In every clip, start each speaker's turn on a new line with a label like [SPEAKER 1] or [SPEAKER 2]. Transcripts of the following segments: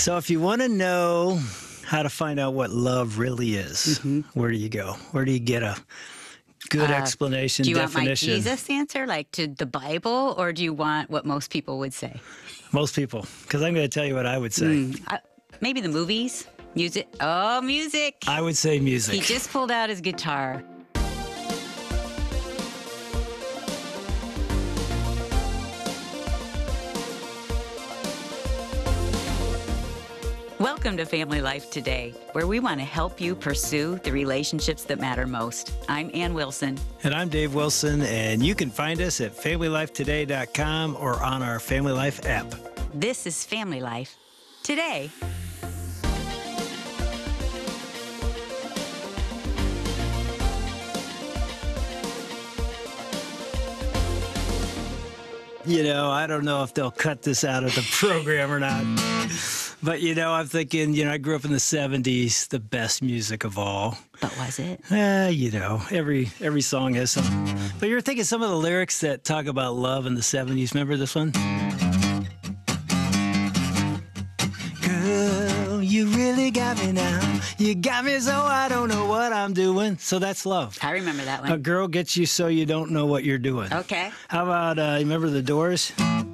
[SPEAKER 1] So if you want to know how to find out what love really is, where do you go? Where do you get a good explanation,
[SPEAKER 2] Do you
[SPEAKER 1] definition?
[SPEAKER 2] want my Jesus answer, like to the Bible, or do you want what most people would say?
[SPEAKER 1] Most people, because I'm going to tell you what I would say.
[SPEAKER 2] Maybe the movies, music. Oh, music.
[SPEAKER 1] I would say music.
[SPEAKER 2] He just pulled out his guitar. Welcome to Family Life Today, where we want to help you pursue the relationships that matter most. I'm Ann Wilson.
[SPEAKER 1] And I'm Dave Wilson, and you can find us at FamilyLifeToday.com or on our Family Life app.
[SPEAKER 2] This is Family Life Today.
[SPEAKER 1] You know, I don't know if they'll cut this out of the program or not. But, you know, I'm thinking, I grew up in the 70s, the best music of all.
[SPEAKER 2] But was it?
[SPEAKER 1] Every song has some. But you're thinking some of the lyrics that talk about love in the 70s. Remember this one? Girl, you really got me now. You got me so I don't know what I'm doing. So that's love.
[SPEAKER 2] I remember that one.
[SPEAKER 1] A girl gets you so you don't know what you're doing.
[SPEAKER 2] Okay.
[SPEAKER 1] How about, remember The Doors?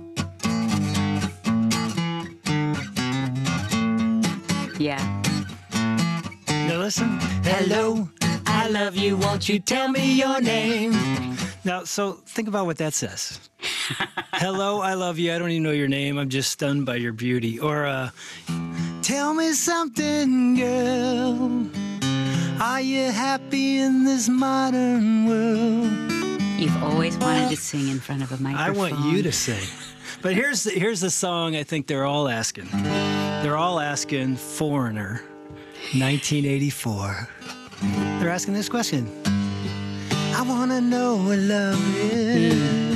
[SPEAKER 2] Yeah.
[SPEAKER 1] Now listen. Hello, I love you. Won't you tell me your name? Now, so think about what that says. Hello, I love you. I don't even know your name. I'm just stunned by your beauty. Or, tell me something, girl. Are you happy in this modern world?
[SPEAKER 2] You've always wanted to sing in front of a microphone.
[SPEAKER 1] I want you to sing. But here's the song I think they're all asking. They're all asking Foreigner, 1984. They're asking this question. I want to know what love is.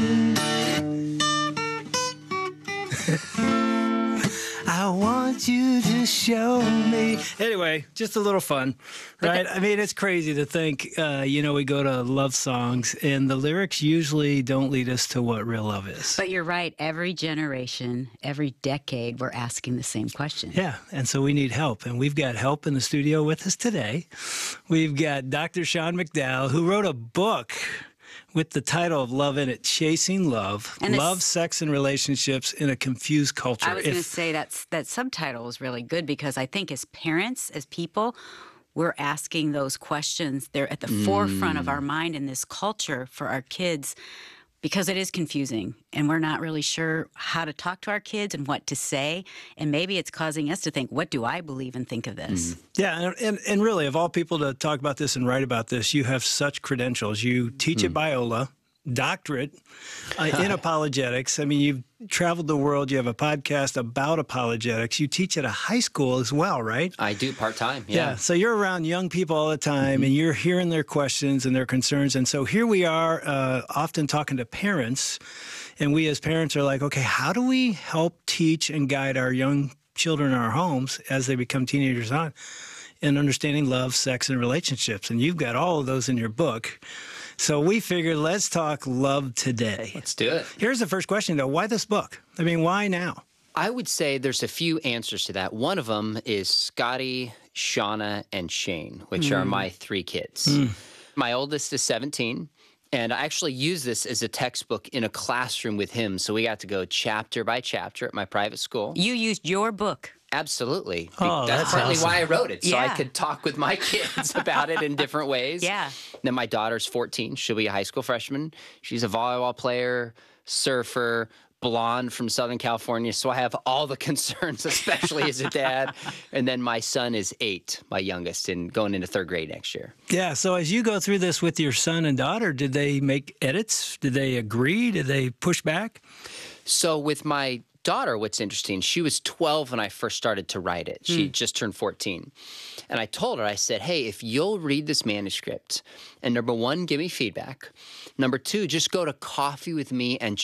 [SPEAKER 1] I want you to show me. Anyway, just a little fun, right? I mean, it's crazy to think, we go to love songs and the lyrics usually don't lead us to what real love is.
[SPEAKER 2] But you're right. Every generation, every decade, we're asking the same question.
[SPEAKER 1] Yeah, and so we need help. And we've got help in the studio with us today. We've got Dr. Sean McDowell, who wrote a book with the title of Love in It, Chasing Love, Love, Sex, and Relationships in a Confused Culture.
[SPEAKER 2] I was going to say that subtitle is really good because I think as parents, as people, we're asking those questions. They're at the forefront of our mind in this culture for our kids because it is confusing and we're not really sure how to talk to our kids and what to say. And maybe it's causing us to think, what do I believe and think of this?
[SPEAKER 1] Yeah, and really, of all people to talk about this and write about this, you have such credentials. You teach at Biola, doctorate in apologetics. I mean, you've traveled the world. You have a podcast about apologetics. You teach at a high school as well, right?
[SPEAKER 3] I do part-time,
[SPEAKER 1] Yeah, so you're around young people all the time, and you're hearing their questions and their concerns. And so here we are often talking to parents, and we as parents are like, okay, how do we help teach and guide our young children in our homes as they become teenagers on in understanding love, sex, and relationships? And you've got all of those in your book. So we figured, let's talk love today.
[SPEAKER 3] Let's do it.
[SPEAKER 1] Here's the first question, though. Why this book? I mean, why now?
[SPEAKER 3] I would say there's a few answers to that. One of them is Scotty, Shauna, and Shane, which are my three kids. My oldest is 17, and I actually use this as a textbook in a classroom with him. So we got to go chapter by chapter at my private school.
[SPEAKER 2] You used your book.
[SPEAKER 3] Absolutely.
[SPEAKER 1] Oh,
[SPEAKER 3] that's partly
[SPEAKER 1] awesome.
[SPEAKER 3] why I wrote it, so I
[SPEAKER 2] Yeah.
[SPEAKER 3] could talk with my kids about it in different ways.
[SPEAKER 2] Yeah.
[SPEAKER 3] Then my daughter's 14. She'll be a high school freshman. She's a volleyball player, surfer, blonde from Southern California, so I have all the concerns, especially as a dad. And then my son is 8, my youngest, and going into 3rd grade next year.
[SPEAKER 1] Yeah, so as you go through this with your son and daughter, did they make edits? Did they agree? Did they push back?
[SPEAKER 3] So with my daughter, what's interesting, she was 12 when I first started to write it. She just turned 14. And I told her, I said, hey, if you'll read this manuscript, and number 1, give me feedback. Number 2, just go to coffee with me and just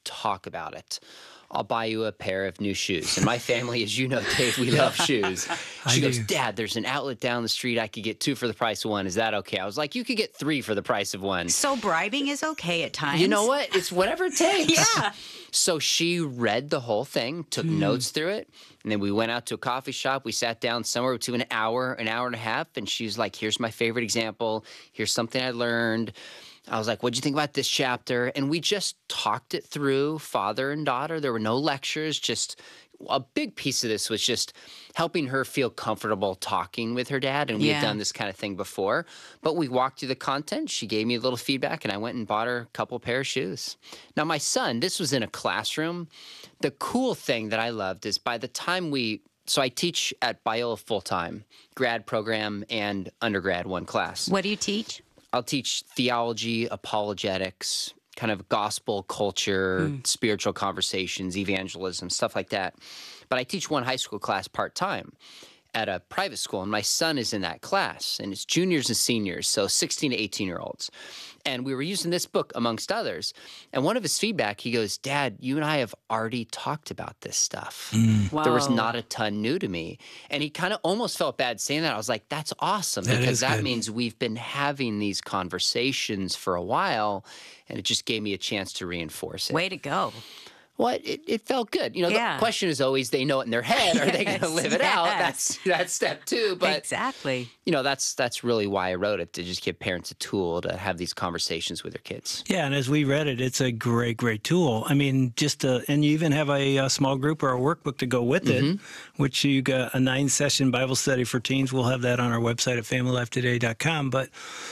[SPEAKER 3] talk about it. I'll buy you a pair of new shoes. And my family, as you know, Dave, we love shoes. She goes, Dad, there's an outlet down the street. I could get 2 for the price of 1. Is that okay? I was like, you could get 3 for the price of 1.
[SPEAKER 2] So bribing is okay at times.
[SPEAKER 3] You know what? It's whatever it takes.
[SPEAKER 2] Yeah.
[SPEAKER 3] So she read the whole thing, took notes through it, and then we went out to a coffee shop. We sat down somewhere between an hour and a half, and she's like, here's my favorite example. Here's something I learned. I was like, what'd you think about this chapter? And we just talked it through, father and daughter. There were no lectures. Just a big piece of this was just helping her feel comfortable talking with her dad. And we had done this kind of thing before. But we walked through the content. She gave me a little feedback, and I went and bought her a couple pair of shoes. Now, my son, this was in a classroom. The cool thing that I loved is by the time so I teach at Biola full-time, grad program and undergrad, one class.
[SPEAKER 2] What do you teach?
[SPEAKER 3] I'll teach theology, apologetics, kind of gospel culture, spiritual conversations, evangelism, stuff like that. But I teach one high school class part-time at a private school, and my son is in that class, and it's juniors and seniors, so 16 to 18-year-olds. And we were using this book amongst others. And one of his feedback, he goes, Dad, you and I have already talked about this stuff. There was not a ton new to me. And he kind of almost felt bad saying that. I was like, that's awesome, because that means we've been having these conversations for a while, and it just gave me a chance to reinforce it.
[SPEAKER 2] Way to go.
[SPEAKER 3] Well, it felt good. You know, the question is always, they know it in their head. Are they going to live it out? That's step 2. But
[SPEAKER 2] exactly.
[SPEAKER 3] You know, that's really why I wrote it, to just give parents a tool to have these conversations with their kids.
[SPEAKER 1] Yeah, and as we read it, it's a great, great tool. I mean, and you even have a small group or a workbook to go with it, which you got a 9-session Bible study for teens. We'll have that on our website at familylifetoday.com. But,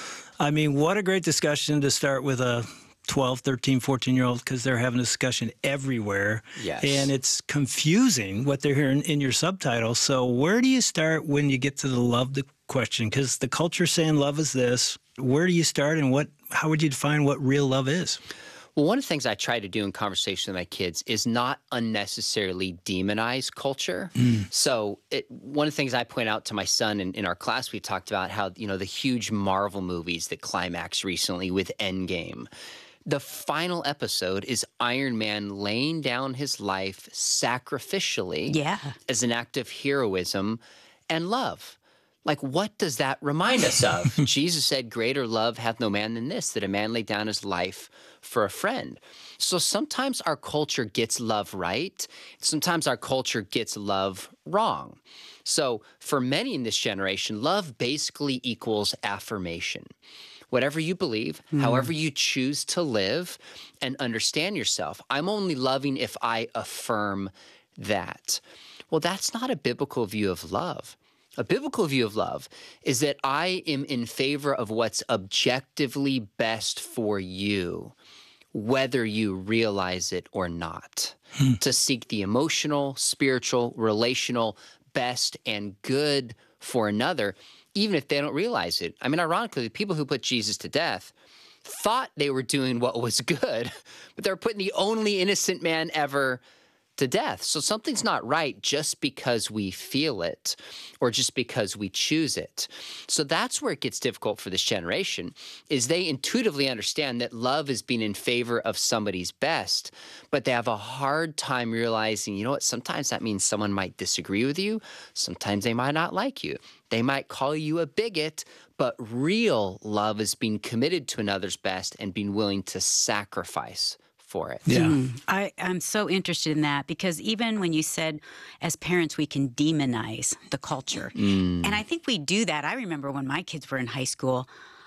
[SPEAKER 1] I mean, what a great discussion to start with a 12, 13, 14-year-old, because they're having a discussion everywhere.
[SPEAKER 3] Yes.
[SPEAKER 1] And it's confusing what they're hearing in your subtitles. So where do you start when you get to the love question? Because the culture's saying love is this. Where do you start, and how would you define what real love is?
[SPEAKER 3] Well, one of the things I try to do in conversation with my kids is not unnecessarily demonize culture. So one of the things I point out to my son in our class, we talked about how, you know, the huge Marvel movies that climaxed recently with Endgame. The final episode is Iron Man laying down his life sacrificially as an act of heroism and love. Like, what does that remind us of? Jesus said, greater love hath no man than this, that a man lay down his life for a friend. So sometimes our culture gets love right. Sometimes our culture gets love wrong. So for many in this generation, love basically equals affirmation. Whatever you believe, however you choose to live and understand yourself, I'm only loving if I affirm that. Well, that's not a biblical view of love. A biblical view of love is that I am in favor of what's objectively best for you, whether you realize it or not. To seek the emotional, spiritual, relational best and good for another, even if they don't realize it. I mean, ironically, the people who put Jesus to death thought they were doing what was good, but they're putting the only innocent man ever to death. So something's not right just because we feel it or just because we choose it. So that's where it gets difficult for this generation, is they intuitively understand that love is being in favor of somebody's best, but they have a hard time realizing, you know what, sometimes that means someone might disagree with you. Sometimes they might not like you. They might call you a bigot, but real love is being committed to another's best and being willing to sacrifice for it.
[SPEAKER 1] Yeah.
[SPEAKER 2] I'm so interested in that, because even when you said as parents we can demonize the culture, and I think we do that. I remember when my kids were in high school,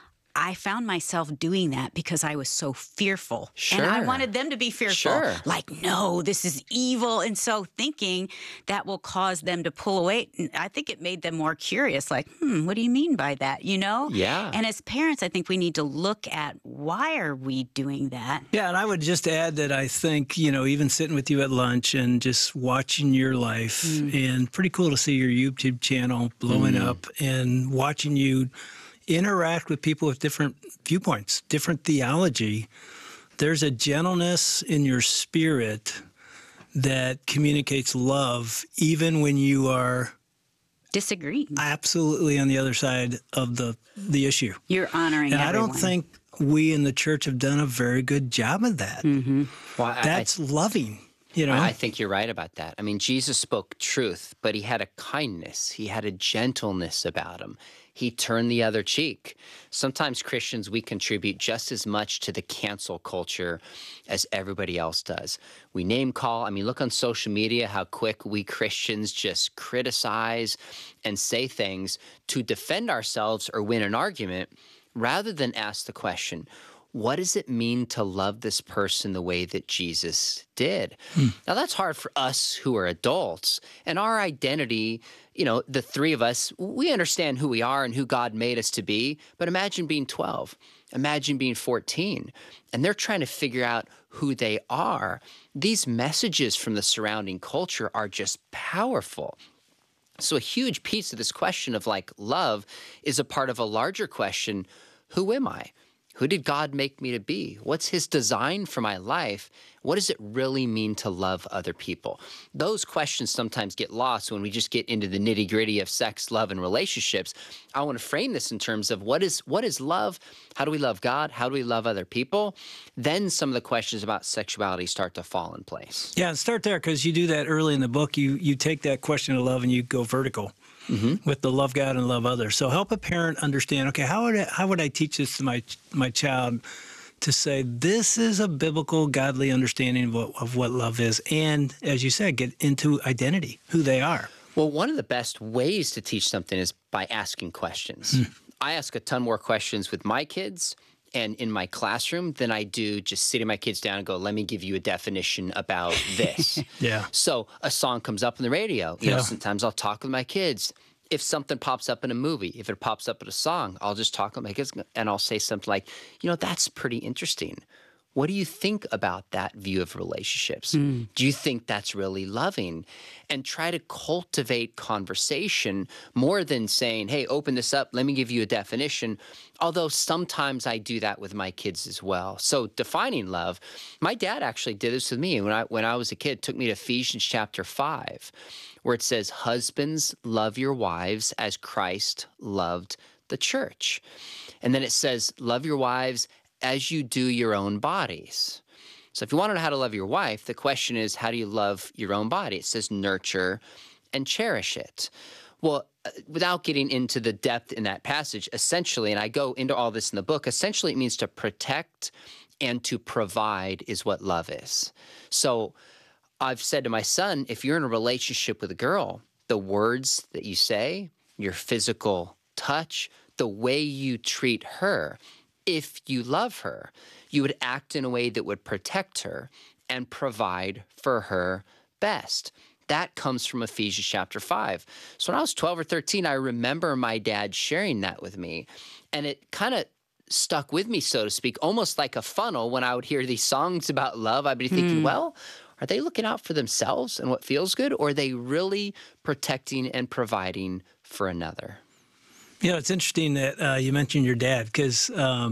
[SPEAKER 2] I found myself doing that because I was so fearful.
[SPEAKER 3] Sure.
[SPEAKER 2] And I wanted them to be fearful.
[SPEAKER 3] Sure.
[SPEAKER 2] Like, no, this is evil. And so thinking that will cause them to pull away, I think it made them more curious. Like, what do you mean by that? You know?
[SPEAKER 3] Yeah.
[SPEAKER 2] And as parents, I think we need to look at, why are we doing that?
[SPEAKER 1] Yeah, and I would just add that I think, you know, even sitting with you at lunch and just watching your life, and pretty cool to see your YouTube channel blowing up and watching you interact with people with different viewpoints, different theology. There's a gentleness in your spirit that communicates love, even when you are
[SPEAKER 2] Disagreeing.
[SPEAKER 1] absolutely on the other side of the issue.
[SPEAKER 2] You're honoring
[SPEAKER 1] and
[SPEAKER 2] everyone.
[SPEAKER 1] I don't think we in the church have done a very good job of that.
[SPEAKER 3] Well,
[SPEAKER 1] That's loving.
[SPEAKER 3] I think you're right about that. I mean, Jesus spoke truth, but he had a kindness. He had a gentleness about him. He turned the other cheek. Sometimes Christians, we contribute just as much to the cancel culture as everybody else does. We name call. I mean, look on social media how quick we Christians just criticize and say things to defend ourselves or win an argument rather than ask the question, what does it mean to love this person the way that Jesus did? Now, that's hard for us who are adults. And our identity, the three of us, we understand who we are and who God made us to be. But imagine being 12. Imagine being 14. And they're trying to figure out who they are. These messages from the surrounding culture are just powerful. So a huge piece of this question of love is a part of a larger question. Who am I? Who did God make me to be? What's his design for my life? What does it really mean to love other people? Those questions sometimes get lost when we just get into the nitty-gritty of sex, love, and relationships. I want to frame this in terms of what is love? How do we love God? How do we love other people? Then some of the questions about sexuality start to fall in place.
[SPEAKER 1] Yeah, start there, because you do that early in the book. You take that question of love and you go vertical. With the love God and love others. So help a parent understand, okay, how would I teach this to my child to say this is a biblical, godly understanding of what love is, and, as you said, get into identity, who they are.
[SPEAKER 3] Well, one of the best ways to teach something is by asking questions. I ask a ton more questions with my kids and in my classroom than I do just sitting my kids down and go, let me give you a definition about this.
[SPEAKER 1] Yeah.
[SPEAKER 3] So a song comes up on the radio. Sometimes I'll talk with my kids. If something pops up in a movie, if it pops up in a song, I'll just talk with my kids and I'll say something like, that's pretty interesting. What do you think about that view of relationships? Do you think that's really loving? And try to cultivate conversation more than saying, hey, open this up, let me give you a definition. Although sometimes I do that with my kids as well. So defining love, my dad actually did this with me when I was a kid. Took me to Ephesians chapter 5, where it says, husbands, love your wives as Christ loved the church. And then it says, love your wives as you do your own bodies. So if you want to know how to love your wife, the question is, how do you love your own body? It says nurture and cherish it. Well, without getting into the depth in that passage, essentially, and I go into all this in the book, essentially it means to protect and to provide is what love is. So I've said to my son, if you're in a relationship with a girl, the words that you say, your physical touch, the way you treat her, if you love her, you would act in a way that would protect her and provide for her best. That comes from Ephesians chapter 5. So when I was 12 or 13, I remember my dad sharing that with me. And it kind of stuck with me, so to speak, almost like a funnel. When I would hear these songs about love, I'd be thinking, well, are they looking out for themselves and what feels good? Or are they really protecting and providing for another?
[SPEAKER 1] It's interesting that you mentioned your dad, because,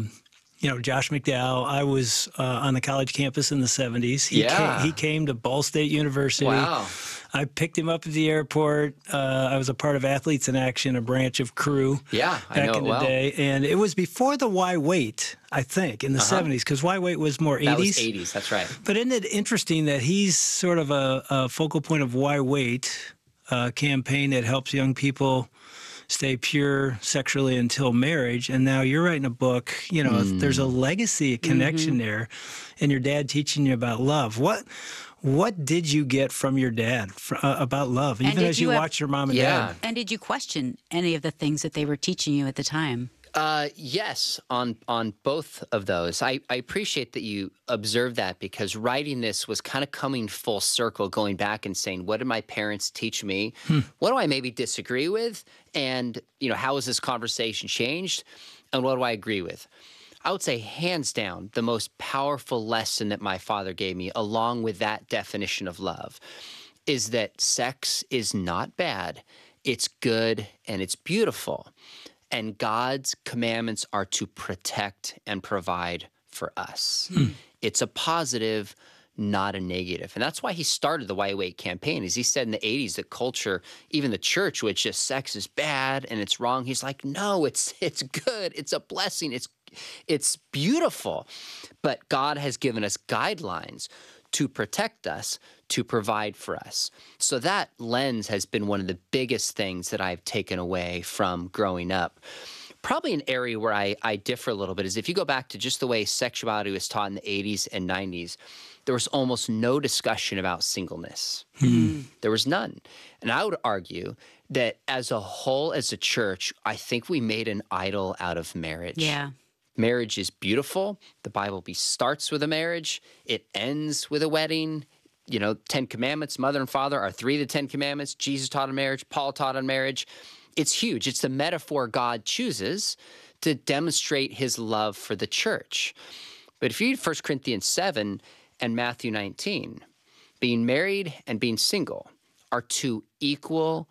[SPEAKER 1] Josh McDowell, I was on the college campus in the 70s. He came to Ball State University.
[SPEAKER 3] Wow.
[SPEAKER 1] I picked him up at the airport. I was a part of Athletes in Action, a branch of Crew back in the day. And it was before the Why Wait, I think, in the 70s, because Why Wait was more 80s.
[SPEAKER 3] That was 80s, that's right.
[SPEAKER 1] But isn't it interesting that he's sort of a focal point of Why Wait, a campaign that helps young people stay pure sexually until marriage. And now you're writing a book, there's a legacy, a connection there, and your dad teaching you about love. What did you get from your dad about love, even as you watch your mom and dad?
[SPEAKER 2] And did you question any of the things that they were teaching you at the time?
[SPEAKER 3] Yes, on both of those. I appreciate that you observed that, because writing this was kind of coming full circle, going back and saying, what did my parents teach me? What do I maybe disagree with? And, how has this conversation changed? And what do I agree with? I would say hands down, the most powerful lesson that my father gave me, along with that definition of love, is that sex is not bad. It's good and it's beautiful. And God's commandments are to protect and provide for us. It's a positive, not a negative. And that's why he started the Why Wait campaign. As he said in the 80s, the culture, even the church, which just sex is bad and it's wrong. He's like, no, it's good. It's a blessing. It's beautiful. But God has given us guidelines to protect us, to provide for us. So that lens has been one of the biggest things that I've taken away from growing up. Probably an area where I differ a little bit is if you go back to just the way sexuality was taught in the 80s and 90s, there was almost no discussion about singleness. There was none. And I would argue that as a whole, as a church, I think we made an idol out of marriage.
[SPEAKER 2] Yeah.
[SPEAKER 3] Marriage is beautiful. The Bible starts with a marriage. It ends with a wedding. You know, 10 Commandments, mother and father are 3 of the 10 Commandments. Jesus taught on marriage. Paul taught on marriage. It's huge. It's the metaphor God chooses to demonstrate his love for the church. But if you read 1 Corinthians 7 and Matthew 19, being married and being single are 2 equal,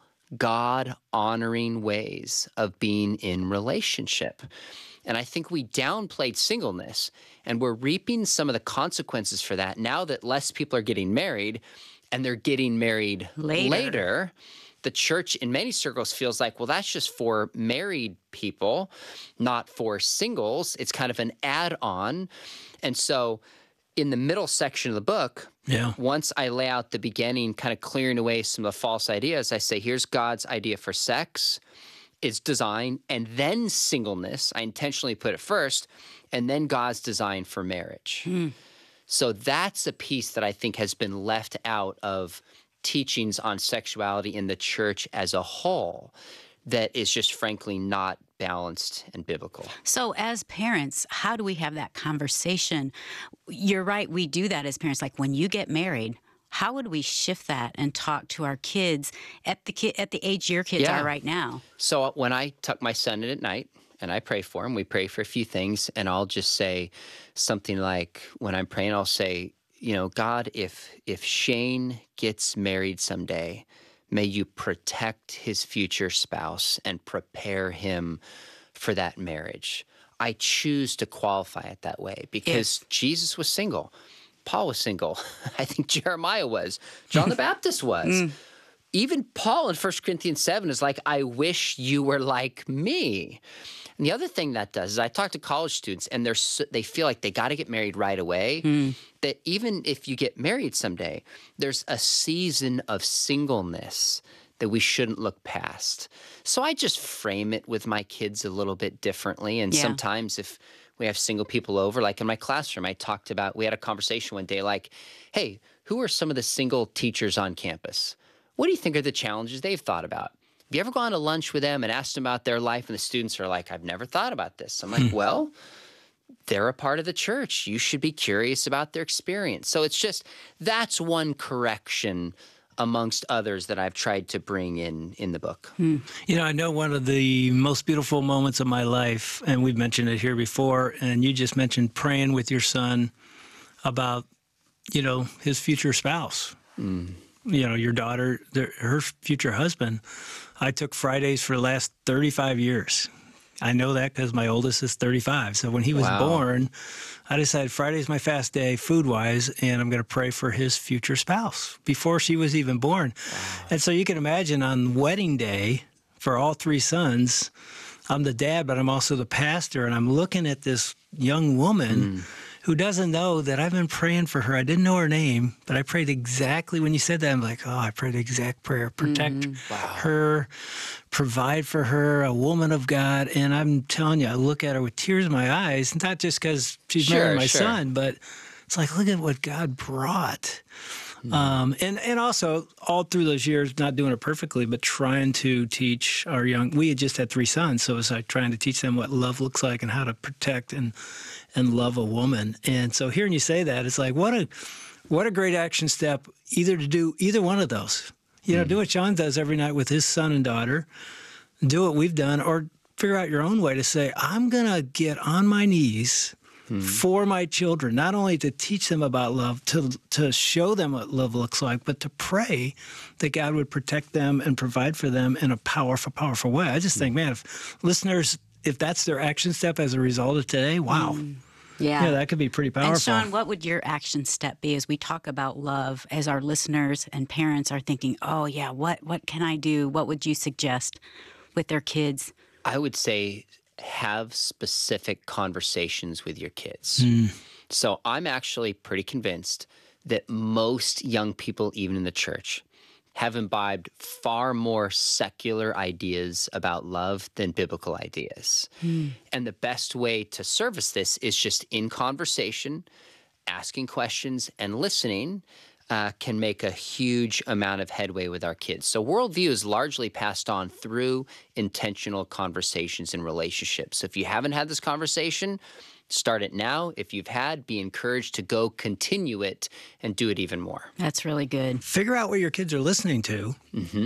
[SPEAKER 3] God-honoring ways of being in relationship. And I think we downplayed singleness, and we're reaping some of the consequences for that now that less people are getting married, and they're getting married later. The church in many circles feels like, well, that's just for married people, not for singles. It's kind of an add-on. And so in the middle section of the book, once I lay out the beginning, kind of clearing away some of the false ideas, I say, here's God's idea for sex, its design, and then singleness. I intentionally put it first, and then God's design for marriage. So that's a piece that I think has been left out of teachings on sexuality in the church as a whole that is just frankly not balanced and biblical.
[SPEAKER 2] So as parents, how do we have that conversation? You're right, we do that as parents. Like when you get married, how would we shift that and talk to our kids at the age your kids are right now?
[SPEAKER 3] So when I tuck my son in at night and I pray for him, we pray for a few things, and I'll just say something like, when I'm praying, I'll say, you know, God, if Shane gets married someday, may you protect his future spouse and prepare him for that marriage. I choose to qualify it that way because Jesus was single. Paul was single. I think Jeremiah was. John the Baptist was. Even Paul in 1 Corinthians 7 is like, I wish you were like me. And the other thing that does is I talk to college students, and they feel like they got to get married right away, that even if you get married someday, there's a season of singleness that we shouldn't look past. So I just frame it with my kids a little bit differently. And sometimes if we have single people over, like in my classroom, we had a conversation one day like, hey, who are some of the single teachers on campus? What do you think are the challenges they've thought about? Have you ever gone to lunch with them and asked them about their life? And the students are like, I've never thought about this. I'm like, well, they're a part of the church. You should be curious about their experience. So it's just, that's one correction amongst others that I've tried to bring in the book.
[SPEAKER 1] You know, I know one of the most beautiful moments of my life, and we've mentioned it here before, and you just mentioned praying with your son about, you know, his future spouse. You know, your daughter, her future husband. I took Fridays for the last 35 years. I know that because my oldest is 35. So when he was born, I decided Friday's my fast day food-wise, and I'm going to pray for his future spouse before she was even born. And so you can imagine on wedding day for all 3 sons, I'm the dad, but I'm also the pastor, and I'm looking at this young woman who doesn't know that I've been praying for her. I didn't know her name, but I prayed exactly when you said that. I'm like, oh, I prayed the exact prayer. Protect her, provide for her, a woman of God. And I'm telling you, I look at her with tears in my eyes, not just because she's marrying my son, but it's like, look at what God brought. And also all through those years, not doing it perfectly, but trying to teach our we had just had 3 sons. So it was like trying to teach them what love looks like and how to protect and love a woman. And so hearing you say that, it's like, what a great action step, either to do either one of those. You know, do what John does every night with his son and daughter, do what we've done, or figure out your own way to say, I'm going to get on my knees for my children, not only to teach them about love, to show them what love looks like, but to pray that God would protect them and provide for them in a powerful, powerful way. I just think, man, if listeners, if that's their action step as a result of today, wow.
[SPEAKER 2] Yeah.
[SPEAKER 1] Yeah, that could be pretty powerful.
[SPEAKER 2] And Sean, what would your action step be as we talk about love, as our listeners and parents are thinking, oh, yeah, what can I do? What would you suggest with their kids?
[SPEAKER 3] I would say have specific conversations with your kids. So I'm actually pretty convinced that most young people, even in the church, have imbibed far more secular ideas about love than biblical ideas. And the best way to service this is just in conversation, asking questions, and listening can make a huge amount of headway with our kids. So worldview is largely passed on through intentional conversations and relationships. So if you haven't had this conversation, start it now. If you've had, be encouraged to go continue it and do it even more.
[SPEAKER 2] That's really good.
[SPEAKER 1] Figure out what your kids are listening to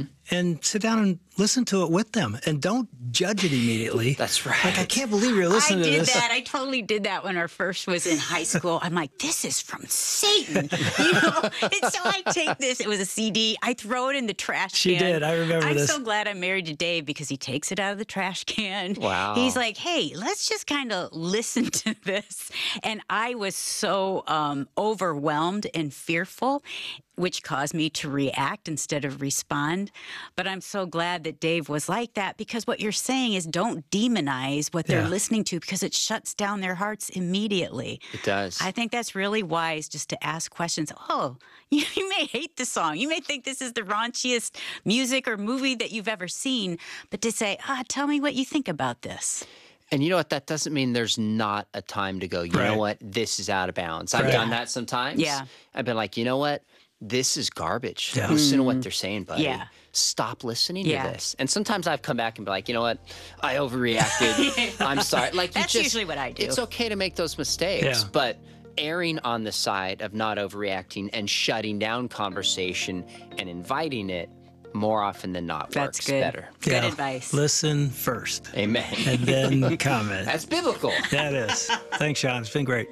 [SPEAKER 1] and sit down and listen to it with them. And don't judge it immediately.
[SPEAKER 3] That's right.
[SPEAKER 1] Like, I can't believe you're listening to this.
[SPEAKER 2] I did that. I totally did that when our first was in high school. I'm like, this is from Satan. You know? And so I take this. It was a CD. I throw it in the trash can.
[SPEAKER 1] She did. I remember this.
[SPEAKER 2] I'm so glad I'm married to Dave because he takes it out of the trash can.
[SPEAKER 3] Wow.
[SPEAKER 2] He's like, hey, let's just kind of listen to this. And I was so overwhelmed and fearful, which caused me to react instead of respond. But I'm so glad that Dave was like that, because what you're saying is don't demonize what they're listening to, because it shuts down their hearts immediately.
[SPEAKER 3] It does.
[SPEAKER 2] I think that's really wise, just to ask questions. Oh, you may hate the song. You may think this is the raunchiest music or movie that you've ever seen, but to say, tell me what you think about this.
[SPEAKER 3] And you know what? That doesn't mean there's not a time to go, you know what? This is out of bounds. I've done that sometimes.
[SPEAKER 2] Yeah.
[SPEAKER 3] I've been like, you know what? This is garbage. Listen to what they're saying, buddy.
[SPEAKER 2] Yeah.
[SPEAKER 3] Stop listening to this. And sometimes I've come back and be like, you know what? I overreacted. I'm sorry. Like,
[SPEAKER 2] That's usually what I do.
[SPEAKER 3] It's okay to make those mistakes, but erring on the side of not overreacting and shutting down conversation and inviting it more often than not
[SPEAKER 2] That's
[SPEAKER 3] works
[SPEAKER 2] good.
[SPEAKER 3] better.
[SPEAKER 2] Good advice.
[SPEAKER 1] Listen first.
[SPEAKER 3] Amen.
[SPEAKER 1] And then comment.
[SPEAKER 3] That's biblical.
[SPEAKER 1] That is. Thanks, Sean. It's been great.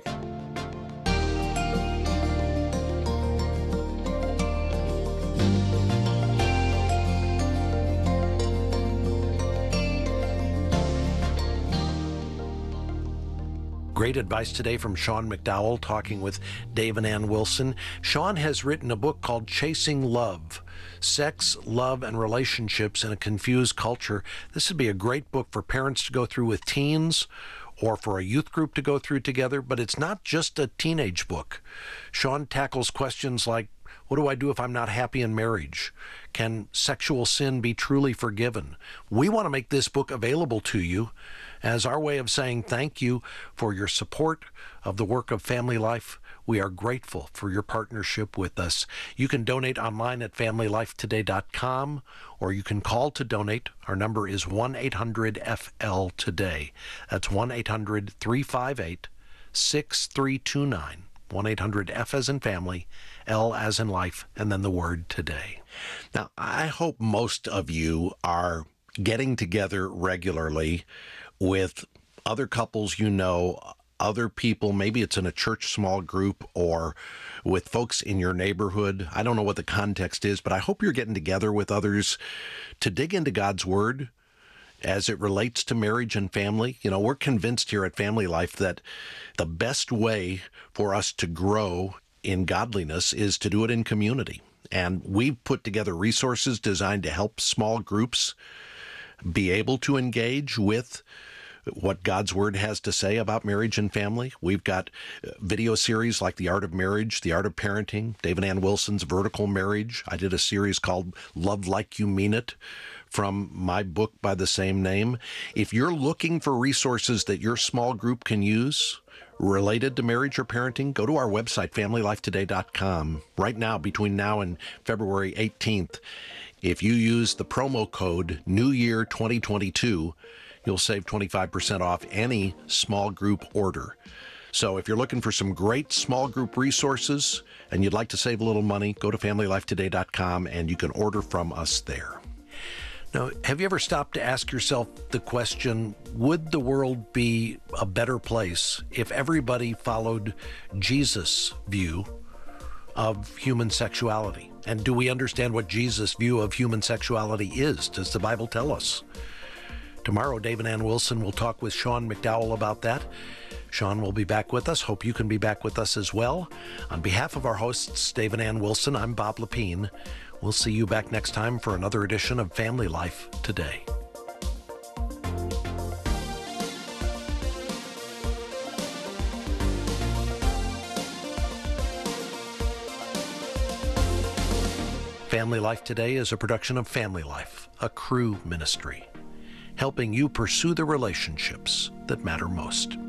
[SPEAKER 4] Great advice today from Sean McDowell, talking with Dave and Ann Wilson. Sean has written a book called Chasing Love: Sex, Love, and Relationships in a Confused Culture. This would be a great book for parents to go through with teens, or for a youth group to go through together. But it's not just a teenage book. Sean tackles questions like, what do I do if I'm not happy in marriage? Can sexual sin be truly forgiven? We want to make this book available to you as our way of saying thank you for your support of the work of Family Life. We are grateful for your partnership with us. You can donate online at FamilyLifeToday.com, or you can call to donate. Our number is 1-800-FL-TODAY. That's 1-800-358-6329. 1-800-F as in family, L as in life, and then the word today. Now, I hope most of you are getting together regularly with other couples you know, other people. Maybe it's in a church small group or with folks in your neighborhood. I don't know what the context is, but I hope you're getting together with others to dig into God's Word as it relates to marriage and family. You know, we're convinced here at Family Life that the best way for us to grow in godliness is to do it in community. And we've put together resources designed to help small groups be able to engage with what God's Word has to say about marriage and family. We've got video series like The Art of Marriage, The Art of Parenting, Dave and Ann Wilson's Vertical Marriage. I did a series called Love Like You Mean It from my book by the same name. If you're looking for resources that your small group can use related to marriage or parenting, go to our website, FamilyLifeToday.com. Right now, between now and February 18th, if you use the promo code New Year 2022, you'll save 25% off any small group order. So if you're looking for some great small group resources and you'd like to save a little money, go to FamilyLifeToday.com and you can order from us there. Now, have you ever stopped to ask yourself the question, would the world be a better place if everybody followed Jesus' view of human sexuality? And do we understand what Jesus' view of human sexuality is? Does the Bible tell us? Tomorrow, Dave and Ann Wilson will talk with Sean McDowell about that. Sean will be back with us. Hope you can be back with us as well. On behalf of our hosts, Dave and Ann Wilson, I'm Bob Lepine. We'll see you back next time for another edition of Family Life Today. Family Life Today is a production of Family Life, a Cru ministry, helping you pursue the relationships that matter most.